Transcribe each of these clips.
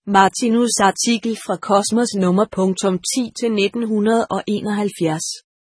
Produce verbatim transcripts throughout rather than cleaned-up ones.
Martinus artikel fra Kosmos nummer ti til nitten enoghalvfjerds.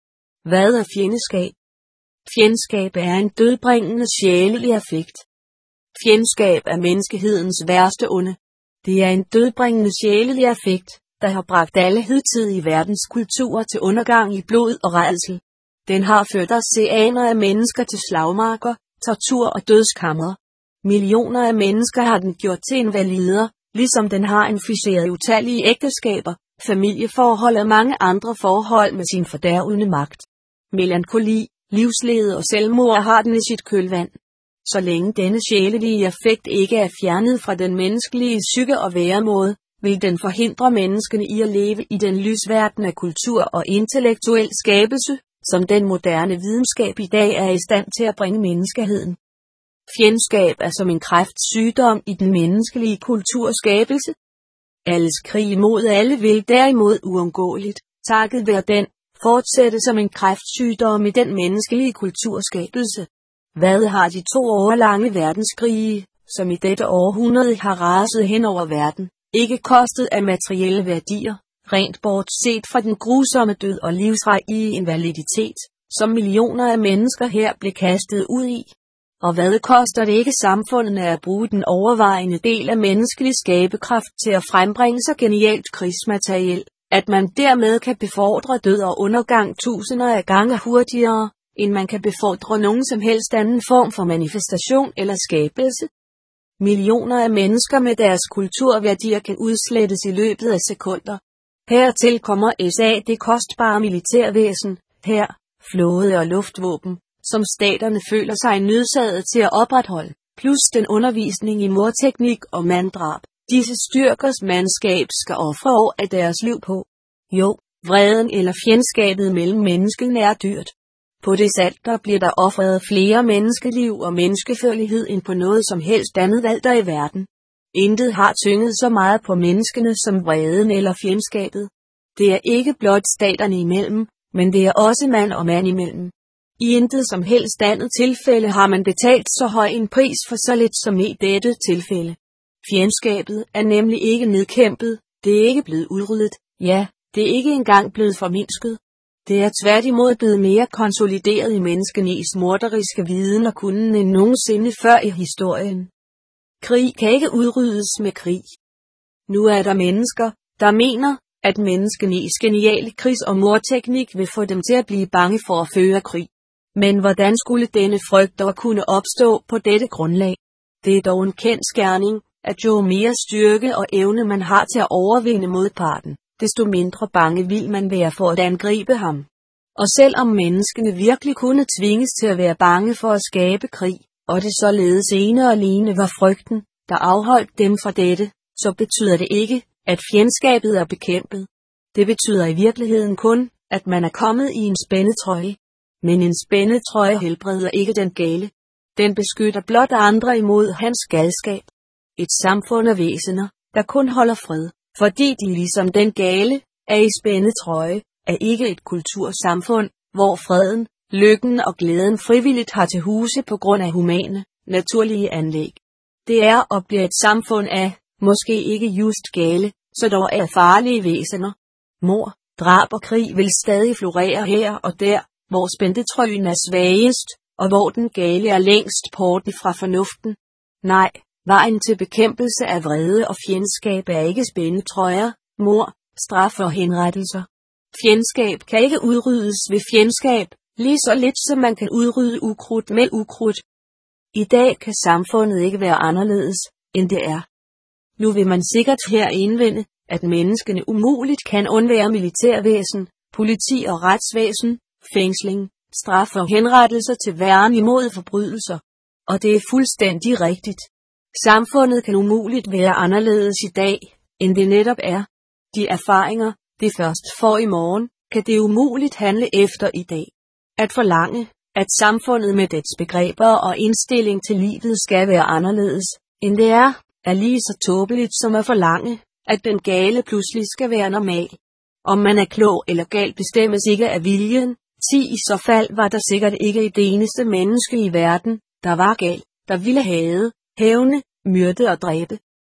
Hvad er fjendskab? Fjendskab er en dødbringende sjælelig affekt. Fjendskab er menneskehedens værste onde. Det er en dødbringende sjælelig affekt, der har bragt alle hidtidige verdenskulturer til undergang i blod og rædsel. Den har ført oceaner af mennesker til slagmarker, tortur og dødskamre. Millioner af mennesker har den gjort til invalider, ligesom den har inficeret utallige ægteskaber, familieforhold og mange andre forhold med sin fordærvende magt. Melankoli, livslede og selvmord har den i sit kølvand. Så længe denne sjælelige affekt ikke er fjernet fra den menneskelige psyke og væremåde, vil den forhindre menneskene i at leve i den lysverden af kultur og intellektuel skabelse, som den moderne videnskab i dag er i stand til at bringe menneskeheden. Fjendskab er som en kræftsygdom i den menneskelige kulturskabelse. Alles krig mod alle vil derimod uundgåeligt, takket være den, fortsætte som en kræftsygdom i den menneskelige kulturskabelse. Hvad har de to årlange verdenskrige, som i dette århundrede har raset hen over verden, ikke kostet af materielle værdier, rent bortset fra den grusomme død og livsvarige invaliditet, som millioner af mennesker her blev kastet ud i? Og hvad koster det ikke samfundene at bruge den overvejende del af menneskelig skabekraft til at frembringe så genialt krigsmateriel, at man dermed kan befordre død og undergang tusinder af gange hurtigere, end man kan befordre nogen som helst anden form for manifestation eller skabelse? Millioner af mennesker med deres kulturværdier kan udslettes i løbet af sekunder. Hertil kommer S A det kostbare militærvæsen, hær, flåde og luftvåben, som staterne føler sig nødsaget til at opretholde, plus den undervisning i mordteknik og manddrab, disse styrkers mandskab skal ofre år af deres liv på. Jo, vreden eller fjendskabet mellem menneskene er dyrt. På det alter bliver der offret flere menneskeliv og menneskefølgelighed end på noget som helst andet alter i verden. Intet har tynget så meget på menneskene som vreden eller fjendskabet. Det er ikke blot staterne imellem, men det er også mand og mand imellem. I intet som helst andet tilfælde har man betalt så høj en pris for så lidt som i dette tilfælde. Fjendskabet er nemlig ikke nedkæmpet, det er ikke blevet udryddet, ja, det er ikke engang blevet formindsket. Det er tværtimod blevet mere konsolideret i menneskenes morderiske viden og kunden end nogensinde før i historien. Krig kan ikke udryddes med krig. Nu er der mennesker, der mener, at menneskenes geniale krigs- og mordteknik vil få dem til at blive bange for at føre krig. Men hvordan skulle denne frygt dog kunne opstå på dette grundlag? Det er dog en kendsgerning, at jo mere styrke og evne man har til at overvinde modparten, desto mindre bange vil man være for at angribe ham. Og selvom menneskene virkelig kunne tvinges til at være bange for at skabe krig, og det således ene og alene var frygten, der afholdt dem fra dette, så betyder det ikke, at fjendskabet er bekæmpet. Det betyder i virkeligheden kun, at man er kommet i en spændetrøje. Men en spændetrøje helbreder ikke den gale. Den beskytter blot andre imod hans galskab. Et samfund af væsener, der kun holder fred, fordi de ligesom den gale, er i spændetrøje, er ikke et kultursamfund, hvor freden, lykken og glæden frivilligt har til huse på grund af humane, naturlige anlæg. Det er og bliver et samfund af, måske ikke just gale, så dog er farlige væsener. Mord, drab og krig vil stadig florere her og der, hvor spændetrøjen er svagest, og hvor den gale er længst porten fra fornuften. Nej, vejen til bekæmpelse af vrede og fjendskab er ikke spændetrøjer, mord, straf og henrettelser. Fjendskab kan ikke udryddes ved fjendskab, lige så lidt som man kan udrydde ukrudt med ukrudt. I dag kan samfundet ikke være anderledes, end det er. Nu vil man sikkert her indvende, at menneskene umuligt kan undvære militærvæsen, politi og retsvæsen, fængsling, straf og henrettelser til værn imod forbrydelser. Og det er fuldstændig rigtigt. Samfundet kan umuligt være anderledes i dag, end det netop er. De erfaringer, det først får i morgen, kan det umuligt handle efter i dag. At forlange, at samfundet med dets begreber og indstilling til livet skal være anderledes, end det er, er lige så tåbeligt som at forlange, at den gale pludselig skal være normal. Om man er klog eller gal bestemmes ikke af viljen, ti i så fald var der sikkert ikke et eneste menneske i verden, der var gal, der ville hade, hævne, myrde og dræbe.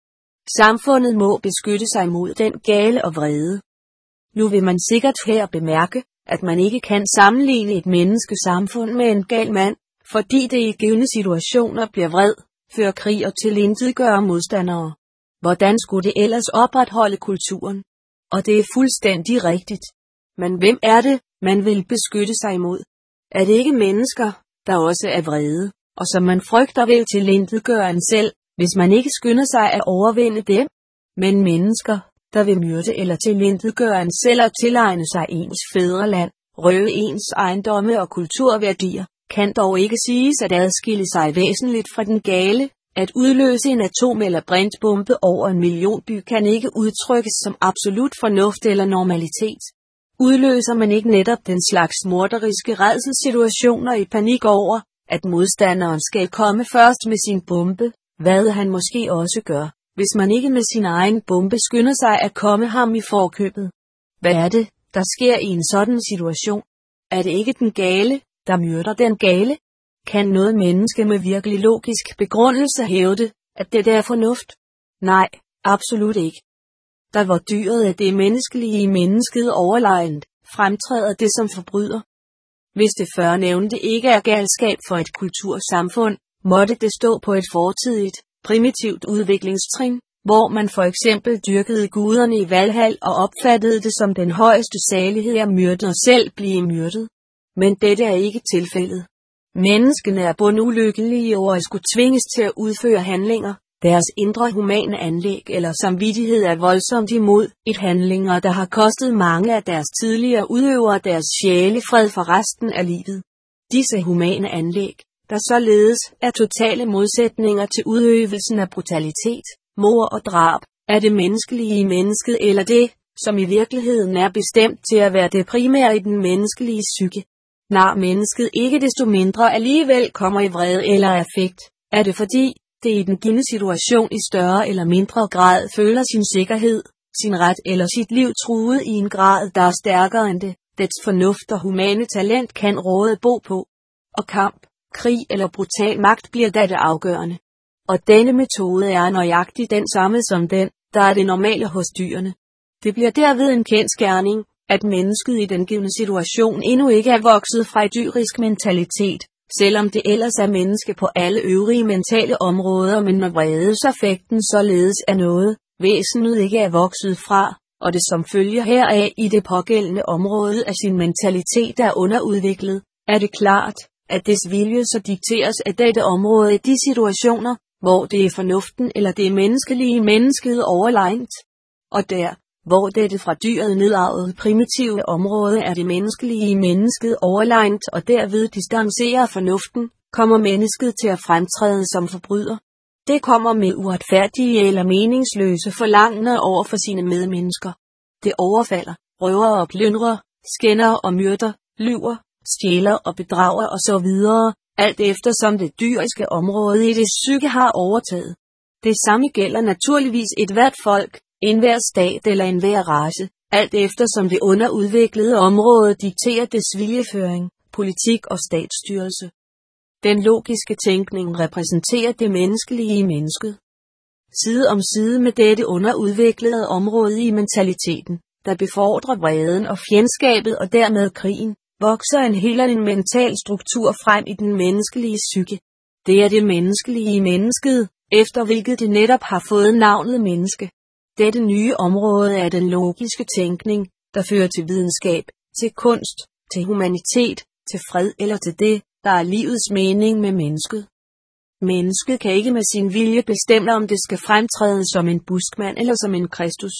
Samfundet må beskytte sig mod den gale og vrede. Nu vil man sikkert her bemærke, at man ikke kan sammenligne et menneskesamfund med en gal mand, fordi det i givne situationer bliver vred, fører krig og tilintetgør modstandere. Hvordan skulle det ellers opretholde kulturen? Og det er fuldstændig rigtigt. Men hvem er det, man vil beskytte sig imod? Er det ikke mennesker, der også er vrede, og som man frygter vil tilintetgøre en selv, hvis man ikke skynder sig at overvinde dem? Men mennesker, der vil myrde eller tilintetgøre en selv og tilegne sig ens fædreland, røve ens ejendomme og kulturværdier, kan dog ikke siges at adskille sig væsentligt fra den gale. At udløse en atom- eller brintbombe over en millionby kan ikke udtrykkes som absolut fornuft eller normalitet. Udløser man ikke netop den slags morderiske rædselssituationer i panik over, at modstanderen skal komme først med sin bombe, hvad han måske også gør, hvis man ikke med sin egen bombe skynder sig at komme ham i forkøbet? Hvad er det, der sker i en sådan situation? Er det ikke den gale, der myrder den gale? Kan noget menneske med virkelig logisk begrundelse hævde, at det er fornuft? Nej, absolut ikke. Der hvor dyret er det menneskelige i mennesket overlegent, fremtræder det som forbryder. Hvis det førnævnte ikke er galskab for et kultursamfund, måtte det stå på et fortidigt, primitivt udviklingstrin, hvor man for eksempel dyrkede guderne i Valhall og opfattede det som den højeste salighed at myrde og selv blive myrdet. Men dette er ikke tilfældet. Menneskene er bundulykkelige over at skulle tvinges til at udføre handlinger, deres indre humane anlæg eller samvittighed er voldsomt imod et handlinger, der har kostet mange af deres tidligere udøvere deres sjælefred for resten af livet. Disse humane anlæg, der således er totale modsætninger til udøvelsen af brutalitet, mord og drab, er det menneskelige i mennesket eller det, som i virkeligheden er bestemt til at være det primære i den menneskelige psyke. Når mennesket ikke desto mindre alligevel kommer i vrede eller affekt, er det fordi, det i den givne situation i større eller mindre grad føler sin sikkerhed, sin ret eller sit liv truet i en grad, der er stærkere end det, dets fornuft og humane talent kan råde bo på. Og kamp, krig eller brutal magt bliver da det afgørende. Og denne metode er nøjagtig den samme som den, der er det normale hos dyrene. Det bliver derved en kendsgerning, at mennesket i den givne situation endnu ikke er vokset fra et dyrisk mentalitet, selvom det ellers er menneske på alle øvrige mentale områder, men når vredesaffekten således er noget, væsenet ikke er vokset fra, og det som følger heraf i det pågældende område af sin mentalitet er underudviklet, er det klart, at dets vilje så dikteres af dette område i de situationer, hvor det er fornuften eller det menneskelige mennesket overlegent. Og der, hvor dette fra dyret nedarvede primitive område er det menneskelige i mennesket overlegent og derved distancerer fornuften, kommer mennesket til at fremtræde som forbryder. Det kommer med uretfærdige eller meningsløse forlangender over for sine medmennesker. Det overfalder, røver og plyndrer, skænder og myrder, lyver, stjæler og bedrager og så videre, alt efter som det dyriske område i det psyke har overtaget. Det samme gælder naturligvis et hvert folk, enhver stat eller enhver race, alt efter som det underudviklede område dikterer dets viljeføring, politik og statsstyrelse. Den logiske tænkning repræsenterer det menneskelige i mennesket. Side om side med dette underudviklede område i mentaliteten, der befordrer vreden og fjendskabet og dermed krigen, vokser en helt en mental struktur frem i den menneskelige psyke. Det er det menneskelige i mennesket, efter hvilket det netop har fået navnet menneske. Dette nye område er den logiske tænkning, der fører til videnskab, til kunst, til humanitet, til fred eller til det, der er livets mening med mennesket. Mennesket kan ikke med sin vilje bestemme, om det skal fremtræde som en buskmand eller som en Kristus.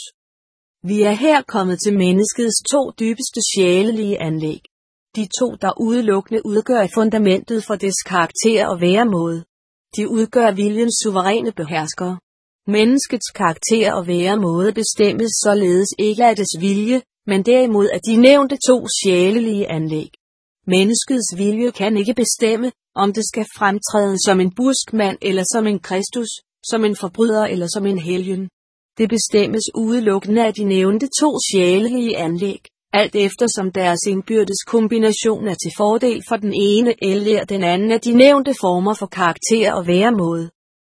Vi er her kommet til menneskets to dybeste sjælelige anlæg. De to, der udelukkende udgør fundamentet for dets karakter og væremåde. De udgør viljens suveræne beherskere. Menneskets karakter og væremåde bestemmes således ikke af dets vilje, men derimod af de nævnte to sjælelige anlæg. Menneskets vilje kan ikke bestemme, om det skal fremtræde som en buskmand eller som en Kristus, som en forbryder eller som en helgen. Det bestemmes udelukkende af de nævnte to sjælelige anlæg, alt efter som deres indbyrdes kombination er til fordel for den ene eller den anden af de nævnte former for karakter og væremåde.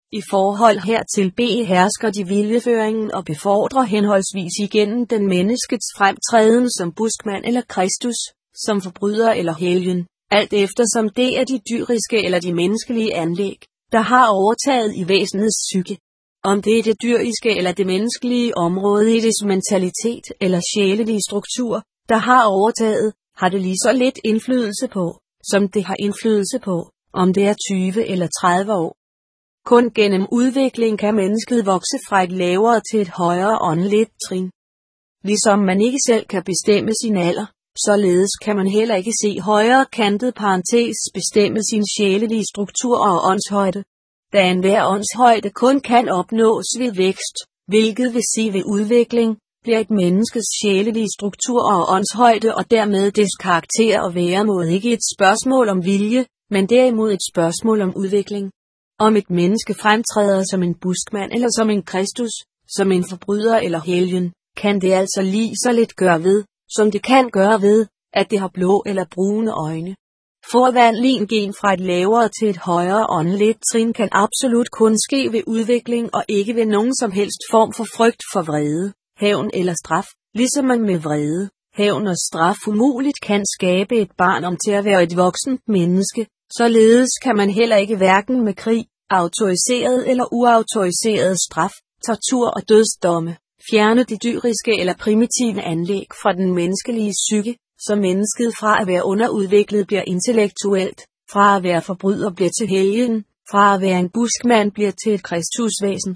I forhold hertil behersker de viljeføringen og befordrer henholdsvis igennem den menneskets fremtræden som buskmand eller Kristus, som forbryder eller helgen, alt efter som det er de dyriske eller de menneskelige anlæg, der har overtaget i væsenets psyke. Om det er det dyriske eller det menneskelige område i dets mentalitet eller sjælelige struktur, der har overtaget, har det lige så lidt indflydelse på, som det har indflydelse på, om det er tyve eller tredive år. Kun gennem udvikling kan mennesket vokse fra et lavere til et højere åndeligt trin. Ligesom man ikke selv kan bestemme sin alder, således kan man heller ikke se højere kantet parentes bestemme sin sjælelige struktur og åndshøjde. Da enhver åndshøjde kun kan opnås ved vækst, hvilket vil sige ved udvikling, bliver et menneskes sjælelige struktur og åndshøjde og dermed dets karakter og væremåde ikke et spørgsmål om vilje, men derimod et spørgsmål om udvikling. Om et menneske fremtræder som en buskmand eller som en Kristus, som en forbryder eller helgen, kan det altså lige så lidt gøre ved, som det kan gøre ved, at det har blå eller brune øjne. Forvandlingen fra et lavere til et højere åndeligt trin kan absolut kun ske ved udvikling og ikke ved nogen som helst form for frygt for vrede, hævn eller straf, ligesom man med vrede, hævn og straf umuligt kan skabe et barn om til at være et voksent menneske. Således kan man heller ikke hverken med krig, autoriseret eller uautoriseret straf, tortur og dødsdomme, fjerne de dyriske eller primitive anlæg fra den menneskelige psyke, så mennesket fra at være underudviklet bliver intellektuelt, fra at være forbryder bliver til helgen, fra at være en buskmand bliver til et kristusvæsen.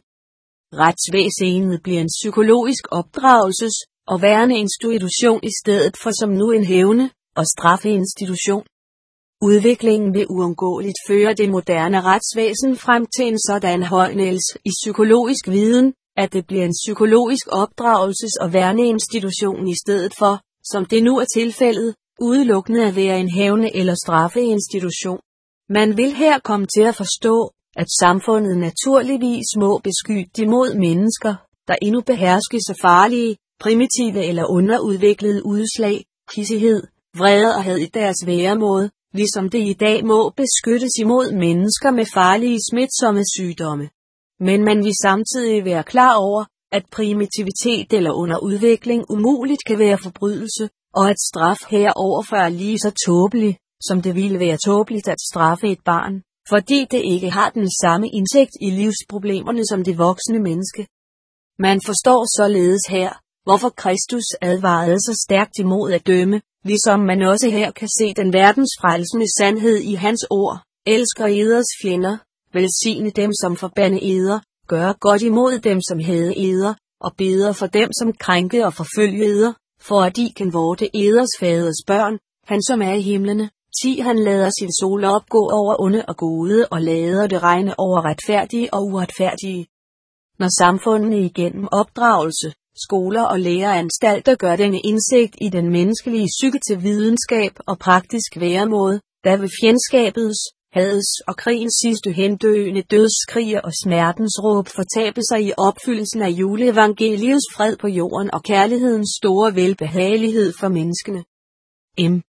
Retsvæsenet bliver en psykologisk opdragelses- og værneinstitution i stedet for som nu en hævne- og straffeinstitution. Udviklingen vil uundgåeligt føre det moderne retsvæsen frem til en sådan højnelse i psykologisk viden, at det bliver en psykologisk opdragelses- og værneinstitution i stedet for, som det nu er tilfældet, udelukkende at være en hævne- eller straffeinstitution. Man vil her komme til at forstå, at samfundet naturligvis må beskytte imod mennesker, der endnu beherskes af farlige, primitive eller underudviklede udslag, hissighed, vrede og had i deres væremåde, ligesom det i dag må beskyttes imod mennesker med farlige smitsomme sygdomme. Men man vil samtidig være klar over, at primitivitet eller underudvikling umuligt kan være forbrydelse, og at straf heroverfor er lige så tåbelig, som det ville være tåbeligt at straffe et barn, fordi det ikke har den samme indsigt i livsproblemerne som det voksne menneske. Man forstår således her, hvorfor Kristus advarede så stærkt imod at dømme, ligesom man også her kan se den verdensfrelsende sandhed i hans ord: elsker eders fjender, velsigne dem som forbande eder, gør godt imod dem som hade eder, og beder for dem som krænke og forfølge eder, for at de kan vorte eders faders børn, han som er i himlene. ti Han lader sin sol opgå over onde og gode og lader det regne over retfærdige og uretfærdige. Når samfundene igennem opdragelse, skoler og læreanstalter gør denne indsigt i den menneskelige psyke til videnskab og praktisk væremåde, der vil fjendskabets, hadets og krigens sidste hendøende dødskrige og smertens råb fortabe sig i opfyldelsen af juleevangeliets fred på jorden og kærlighedens store velbehagelighed for menneskene. M.